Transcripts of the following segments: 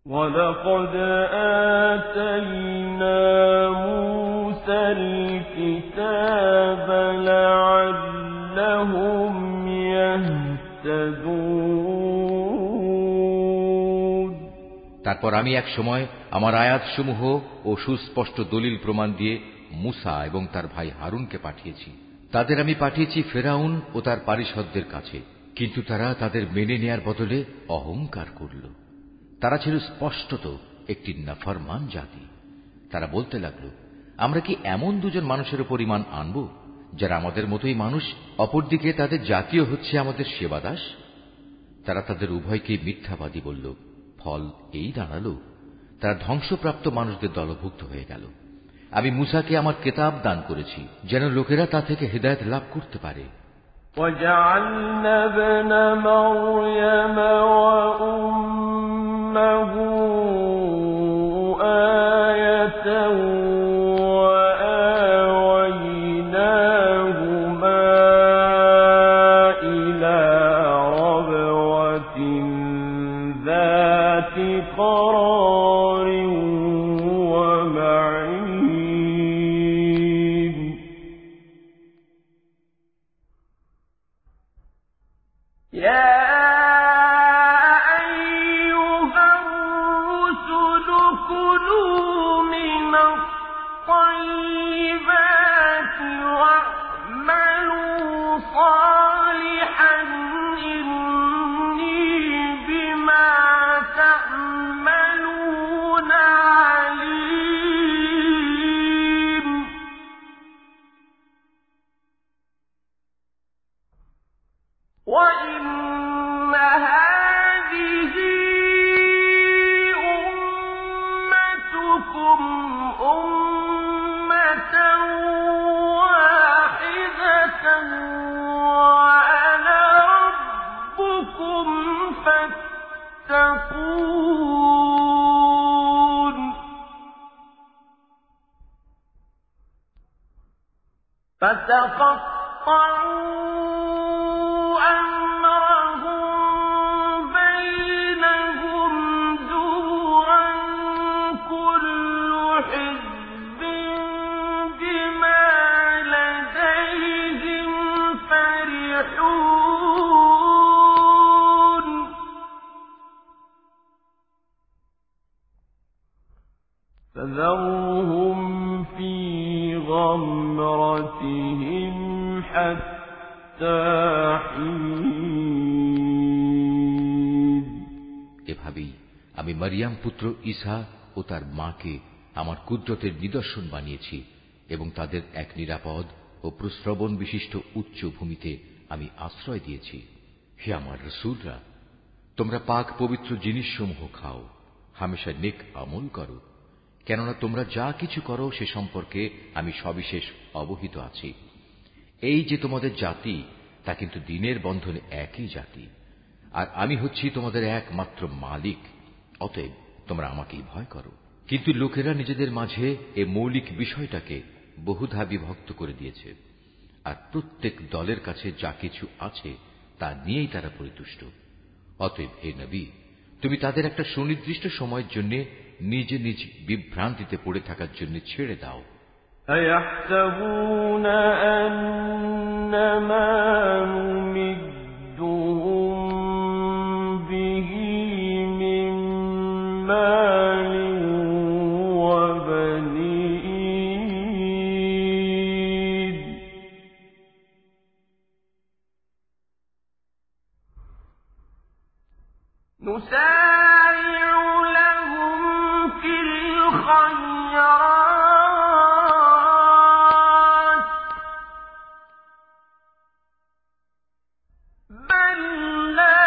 وَلَقَدْ آتَيْنَا مُوسَى الْكِتَابَ لَعَلَّهُمْ يَهْتَدُونَ। তারপর আমি এক সময় আমার আয়াতসমূহ ও সুস্পষ্ট দলিল প্রমাণ দিয়ে মুসা এবং তার ভাই হারুনকে পাঠিয়েছি। তাদের আমি পাঠিয়েছি ফেরাউন ও তার পারিষদদের কাছে, কিন্তু তারা তাদের মেনে নেয়ার বদলে অহংকার করল। তারা ছিল স্পষ্টত একটি নাফরমান জাতি। তারা বলতে লাগল, আমরা কি এমন দুজন মানুষের উপর ঈমান আনব যারা আমাদের মতোই মানুষ, অপরদিকে তাদের জাতীয় হচ্ছে আমাদের সেবাদাস? তারা তাদের উভয়কে মিথ্যাবাদী বলল। ফল এই দাঁড়ালো, তারা ধ্বংসপ্রাপ্ত মানুষদের দলভুক্ত হয়ে গেল। আমি মুসাকে আমার কিতাব দান করেছি যেন লোকেরা তা থেকে হিদায়াত লাভ করতে পারে। وَجَعَلْنَا ابْنَ مَرْيَمَ وَأُمَّهُ آيَةً وَآوَيْنَاهُمَا إِلَى رَبْوَةٍ ذَاتِ قَرَارٍ وَمَعِينٍ يَا أَيُّهَا الرُّسُلُ كُلُوا مِنَ الطَّيِّبَاتِ وَاعْمَلُوا صَالِحًا إِنِّي بِمَا تَعْمَلُونَ عَلِيمٌ وَإِنَّ هَٰذِهِ أُمَّتُكُمْ أُمَّةً وَاحِدَةً وَأَنَا رَبُّكُمْ فَاتَّقُونِ فَتَقَطَّعُوا أَمْرَهُم بَيْنَهُمْ زُبُرًا كُلُّ حِزْبٍ بِمَا لَدَيْهِمْ فَرِحُونَ فَذَرْهُمْ فِي غَمْرَتِهِمْ حَتَّى حِينٍ এভাবেই আমি মারিয়াম পুত্র ঈসা ও তার মাকে আমার কুদরতের নিদর্শন বানিয়েছি এবং তাদের এক নিরাপদ ও প্রশ্রবণ বিশিষ্ট উচ্চ ভূমিতে আমি আশ্রয় দিয়েছি। হে আমার রাসূলরা, তোমরা পাক পবিত্র জিনিসসমূহ খাও, হামেশা নেক আমল করো, কেননা তোমরা যা কিছু করো সে সম্পর্কে আমি সবিশেষ অবহিত আছি। এই যে তোমাদের জাতি, তা কিন্তু দ্বীনের বন্ধনে একই জাতি, আর আমি হচ্ছি তোমাদের একমাত্র মালিক। অতএব তোমরা আমাকেই ভয় করো। কিন্তু লোকেরা নিজেদের মাঝে এ মৌলিক বিষয়টাকে বহুধা বিভক্ত করে দিয়েছে, আর প্রত্যেক দলের কাছে যা কিছু আছে তা নিয়েই তারা পরিতুষ্ট। অতএব হে নবী, তুমি তাদের একটা সুনির্দিষ্ট সময়ের জন্য নিজ নিজ বিভ্রান্তিতে পড়ে থাকার জন্য ছেড়ে দাও। أَيَحْسَبُونَ أَنَّمَا نُمِدُّهُم بِهِ مِن مَّالٍ وَبَنِينَ نُسَارِعُ لَهُمْ فِي الْخَيْرَاتِ بَل لَّا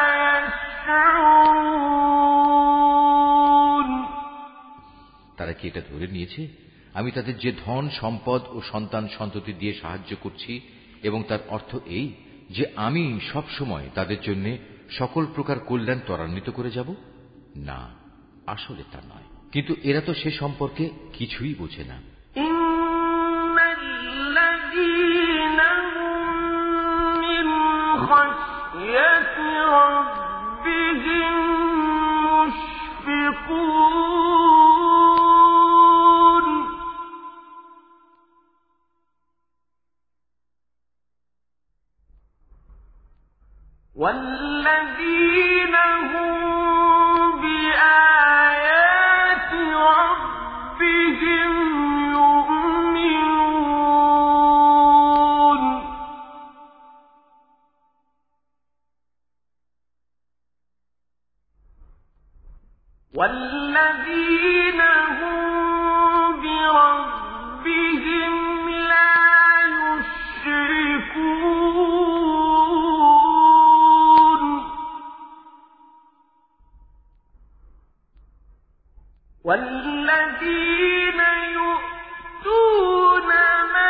يَشْعُرُونَ তারা কি এটা ধরে নিয়েছে আমি তাদের যে ধন সম্পদ ও সন্তান সন্ততি দিয়ে সাহায্য করছি এবং তার অর্থ এই যে আমি সব সময় তাদের জন্য সকল প্রকার কল্যাণ ত্বরান্বিত করে যাব? না, আসলে তা নয়। কিন্তু এরা তো সে সম্পর্কে কিছুই বোঝে না। ইন্নাল্লাযীনা হুম মিন খাশিয়াতি রাব্বিহিম মুশফিকুন والذين هم بربهم لا يشركون والذين يؤتون ما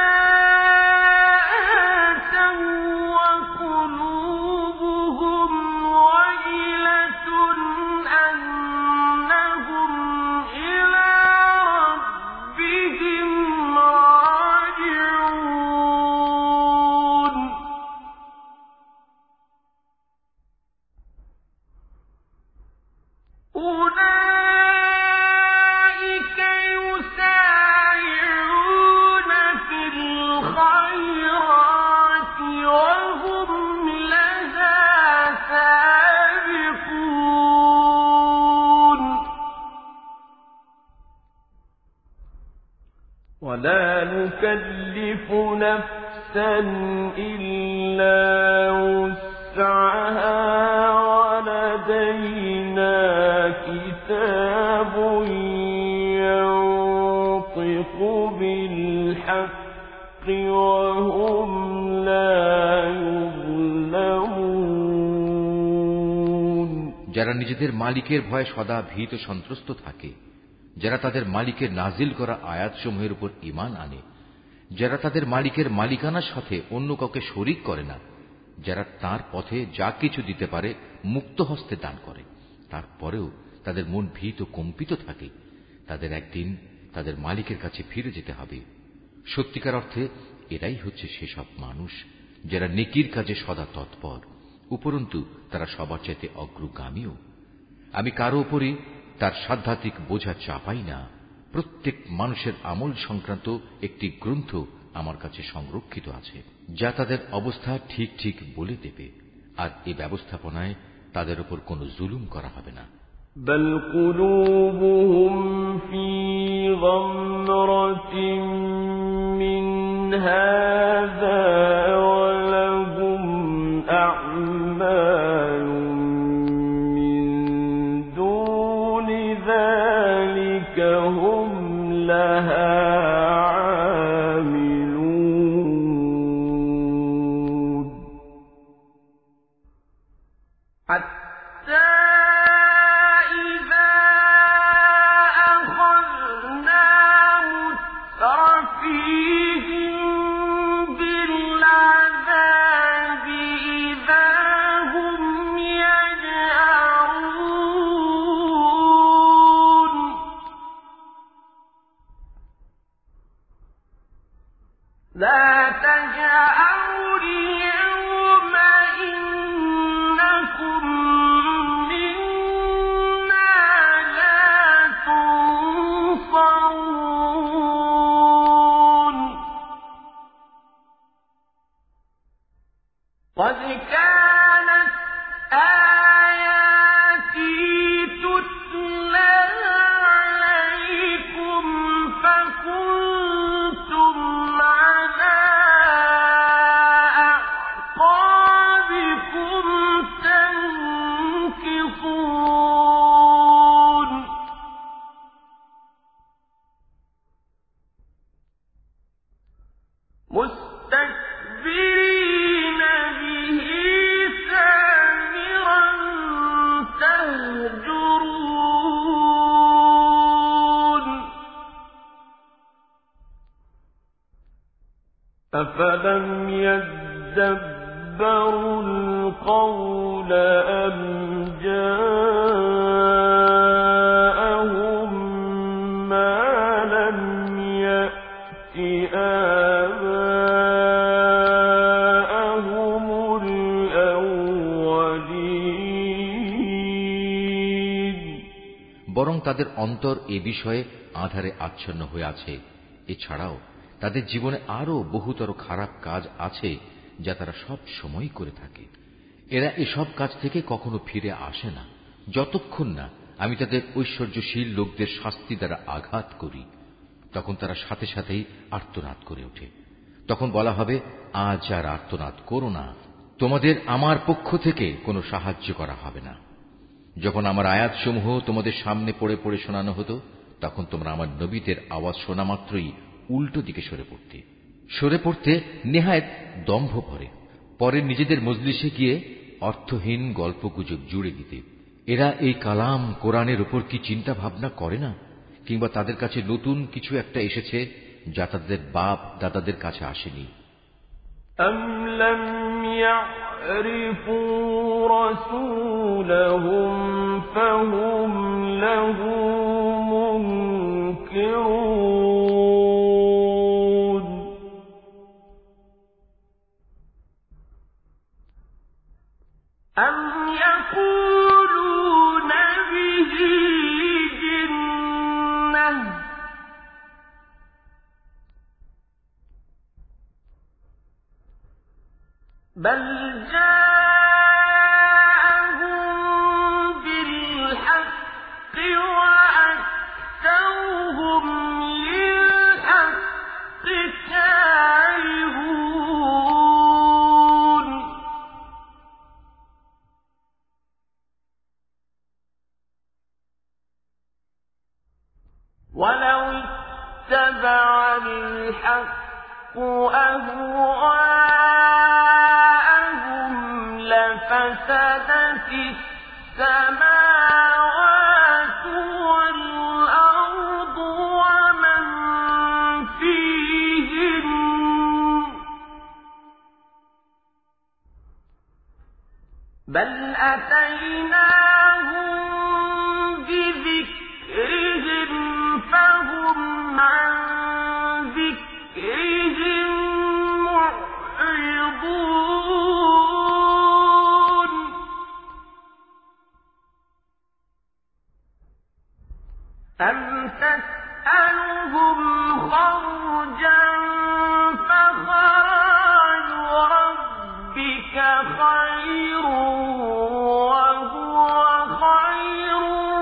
ولا نكلف نفسا إلا وسعها ولدينا كتاب ينطق بالحق وهم لا يظلمون যারা নিজেদের মালিকের ভয়ে সদা ভীত সন্ত্রস্ত থাকে, যারা তাদের মালিকের নাজিল করা আয়াতসমূহের উপর ঈমান আনে, যারা তাদের মালিকের মালিকানার সাথে অন্য কাউকে শরীক করে না, যারা তার পথে যা কিছু দিতে পারে মুক্ত হস্তে দান করে, তারপরেও তাদের মন ভীত কম্পিত থাকে, তাদের একদিন তাদের মালিকের কাছে ফিরে যেতে হবে। সত্যিকার অর্থে এরাই হচ্ছে সেসব মানুষ যারা নেকির কাজে সদা তৎপর, উপরন্তু তারা সবার চাইতে অগ্রগামীও। আমি কারো উপরই তার সাধ্যাত্মিক বোঝা চাপাই না। প্রত্যেক মানুষের আমল সংক্রান্ত একটি গ্রন্থ আমার কাছে সংরক্ষিত আছে, যা তাদের অবস্থা ঠিক ঠিক বলে দেবে, আর এই ব্যবস্থাপনায় তাদের উপর কোনো জুলুম করা হবে না। بل قلوبهم في غمرة من هذا ولهم أعمال من دون ذلك هم لها عاملون حتى لا تجأروا اليوم إنكم منا لا تنصرون قد كانت آياتي تتلى عليكم فكنتم مستكبرين به سامرا تهجرون أفلم يدبروا القول أم جاءهم ما لم يأت آباءهم الأولين বরং তাদের অন্তর এ বিষয়ে আঁধারে আচ্ছন্ন হয়ে আছে। এছাড়াও তাদের জীবনে আরো বহুতর খারাপ কাজ আছে যা তারা সব সময় করে থাকে। এরা এসব কাজ থেকে কখনো ফিরে আসে না যতক্ষণ না আমি তাদের ঐশ্বর্যশীল লোকদের শাস্তি দ্বারা আঘাত করি। তখন তারা সাথে সাথেই আর্তনাদ করে ওঠে। তখন বলা হবে, আজ আর আর্তনাদ করো না, তোমাদের আমার পক্ষ থেকে কোনো সাহায্য করা হবে না। যখন আমার আয়াতসমূহ তোমাদের সামনে পড়ে পড়ে শোনানো হতো, তখন তোমরা আমার নবীদের আওয়াজ শোনা মাত্রই উল্টো দিকে সরে পড়তে নেহায়েত দম্ভ ভরে, পরে নিজেদের মজলিসে গিয়ে অর্থহীন গল্পগুজব জুড়ে দিতে। এরা এই কালাম কোরআনের উপর কি চিন্তা ভাবনা করে না, কিংবা তাদের কাছে নতুন কিছু একটা এসেছে যা তাদের বাপ দাদাদের কাছে আসেনি। أَمْ لَمْ يَعْرِفُوا رَسُولَهُمْ فَهُمْ لَهُ مُنكِرُونَ أَمْ يَقُولُونَ بِهِ جِنَّةٌ بَلْ جَاءَهُم بِالْحَقِّ وَأَكْثَرُهُمْ لِلْحَقِّ كَارِهُونَ وَلَوِ اتَّبَعَ الْحَقُّ أَهْوَاءَهُمْ لَفَسَدَتِ السَّمَاوَاتُ وَالْأَرْضُ وَمَن فِيهِنَّ بَلْ أَتَيْنَاهُم بِذِكْرِهِمْ فَهُمْ عَن ذِكْرِهِم مُّعْرِضُونَ أَمْ تَسْأَلُهُمْ خَرْجًا فَخَرَاجُ رَبِّكَ خَيْرٌ وَهُوَ خَيْرُ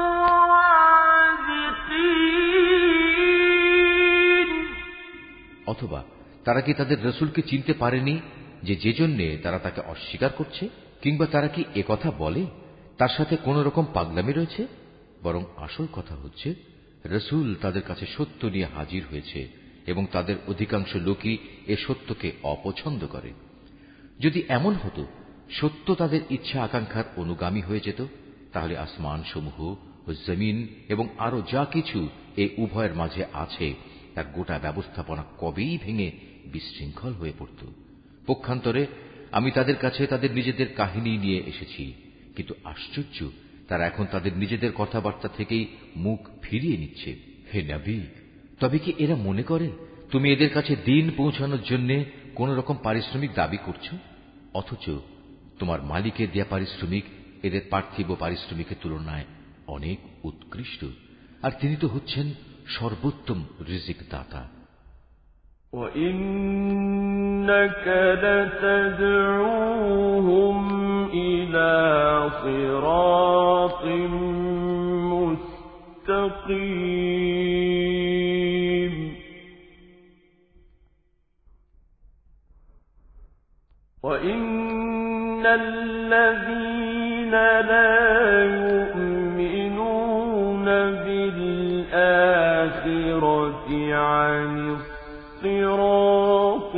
الرَّازِقِينَ অথবা তারা কি তাদের রসুলকে চিনতে পারেনি যে জন্যে তারা তাকে অস্বীকার করছে? কিংবা তারা কি একথা বলে তার সাথে কোন রকম পাগলামি রয়েছে? বরং আসল কথা হচ্ছে, রসুল তাদের কাছে সত্য নিয়ে হাজির হয়েছে এবং তাদের অধিকাংশ লোকই এ সত্যকে অপছন্দ করে। যদি এমন হতো সত্য তাদের ইচ্ছা আকাঙ্ক্ষার অনুগামী হয়ে যেত, তাহলে আসমান সমূহ ও জমিন এবং আরো যা কিছু এ উভয়ের মাঝে আছে তার গোটা ব্যবস্থাপনা কবেই ভেঙে বিশৃঙ্খল হয়ে পড়ত। পক্ষান্তরে আমি তাদের কাছে তাদের নিজেদের কাহিনী নিয়ে এসেছি, কিন্তু আশ্চর্য, তারা এখন তাদের নিজেদের কথাবার্তা থেকেই মুখ ফিরিয়ে নিচ্ছে। হে নবী, তবে কি এরা মনে করে তুমি এদের কাছে দিন পৌঁছানোর জন্য কোন রকম পারিশ্রমিক দাবি করছ? অথচ তোমার মালিকের দেয়া পারিশ্রমিক এদের পার্থিব পারিশ্রমিকের তুলনায় অনেক উৎকৃষ্ট, আর তিনি তো হচ্ছেন সর্বোত্তম রিজিক দাতা। وَإِنَّكَ لَتَدْعُوهُمْ إِلَى صِرَاطٍ مُسْتَقِيمٍ وَإِنَّ الَّذِينَ لَا يُؤْمِنُونَ بِالْآخِرَةِ عَنِ الصِّرَاطِ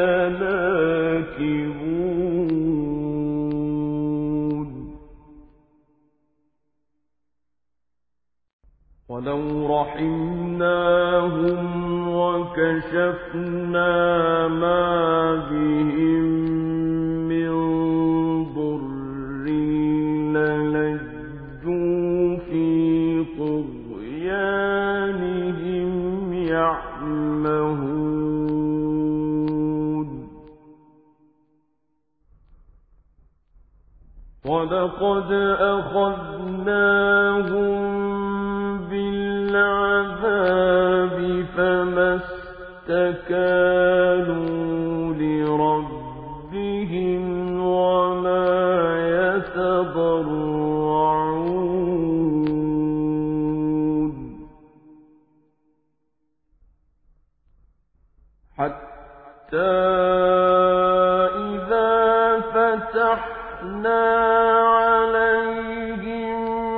لَنَاكِبُونَ وَلَوْ رَحِمْنَاهُمْ وَكَشَفْنَا مَا بِهِم مِّن ضُرٍّ لَّلَجُّوا فِي طُغْيَانِهِمْ يَعْمَهُونَ وَلَقَدْ أَخَذْنَاهُم بِالْعَذَابِ فَمَا اسْتَكَانُوا لِرَبِّهِمْ وَمَا يَتَضَرَّعُونَ حَتَّى إِذَا فَتَحْنَا عَلَيْهِم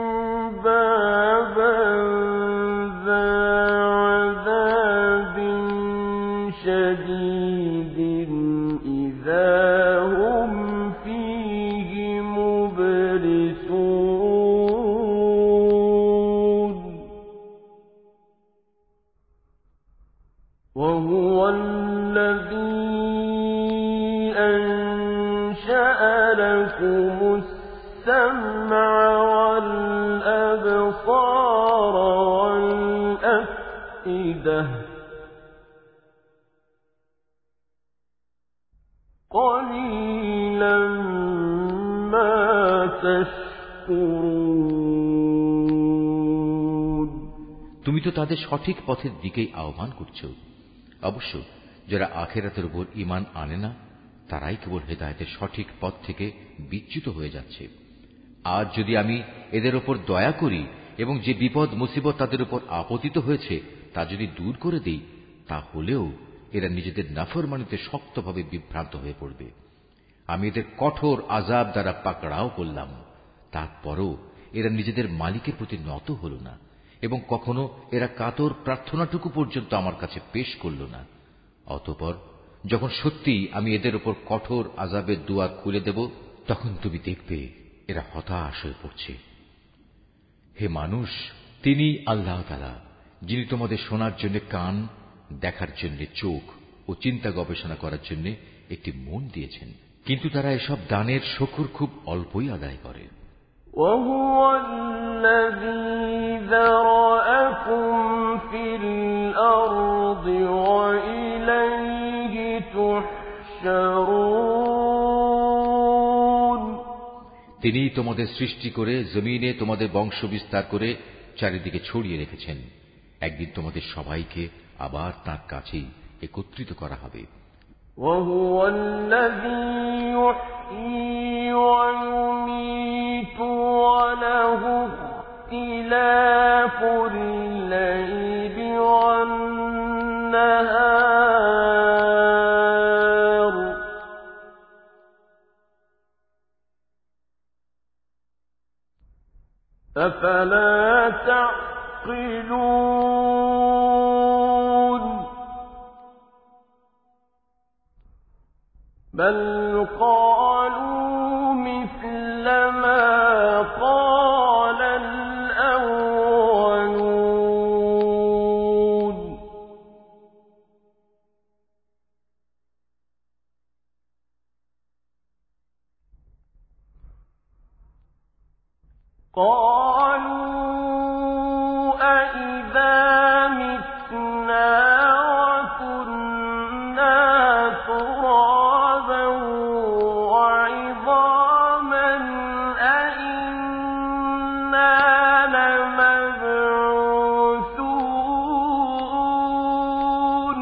أفئدة قليلا ما تشكرون তুমি তো তাদের সঠিক পথের দিকেই আহ্বান করছো। অবশ্য যারা আখিরাতের উপর ঈমান আনে না তারাই কেবল হেদায়েতের সঠিক পথ থেকে বিচ্যুত হয়ে যাচ্ছে। আজ যদি আমি এদের উপর দয়া করি এবং যে বিপদ মুসিবত তাদের উপর আপতিত হয়েছে তা যদি দূর করে দেই, তাহলেও এরা নিজেদের নাফরমানিতে শক্তভাবে বিভ্রান্ত হয়ে পড়বে। আমি এদের কঠোর আযাব দ্বারা পাকড়াও করলাম, তারপরও এরা নিজেদের মালিকের প্রতি নত হল না এবং কখনো এরা কাতর প্রার্থনাটুকু পর্যন্ত আমার কাছে পেশ করল না। অতঃপর যখন সত্যিই আমি এদের উপর কঠোর আযাবের দুয়ার খুলে দেব, তখন তুমি দেখবে এরা হতাশ হয়ে পড়ছে। হে মানুষ, তিনি আল্লাহ তাআলা যিনি তোমাদের শোনার জন্য কান, দেখার জন্য চোখ ও চিন্তা গবেষণা করার জন্য একটি মন দিয়েছেন, কিন্তু তারা এসব দানের শুকর খুব অল্পই আদায় করে। وهو الذي ذرأكم في الأرض وإليه تحشرون তিনি তোমাদের সৃষ্টি করে জমিনে তোমাদের বংশ বিস্তার করে চারিদিকে ছড়িয়ে রেখেছেন। একদিন তোমাদের সবাইকে আবার তাঁর কাছেই একত্রিত করা হবে। وهو الذي يحيي ويميت وله اختلاف الليل والنهار أفلا تعقلون بل قالوا مثل ما قال الأولون قالوا أئذا متنا وكنا ترابا وعظاما أئنا لمبعوثون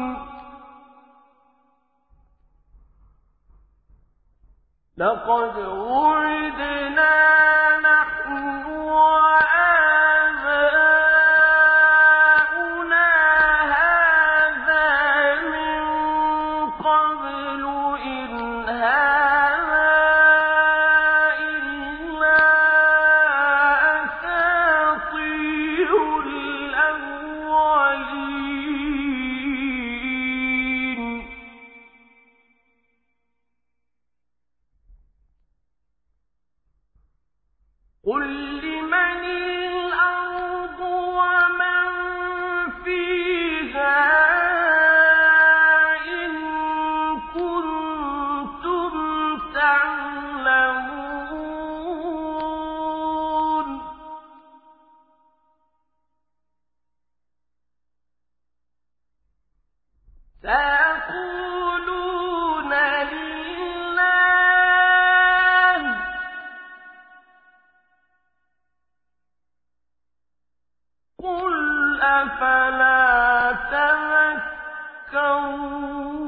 لقد وعدنا نحن وآباؤنا هذا من قبل إن هذا إلا أساطير الأولين قل لمن الأرض ومن فيها إن كنتم تعلمون سيقولون لله قل أفلا تذكرون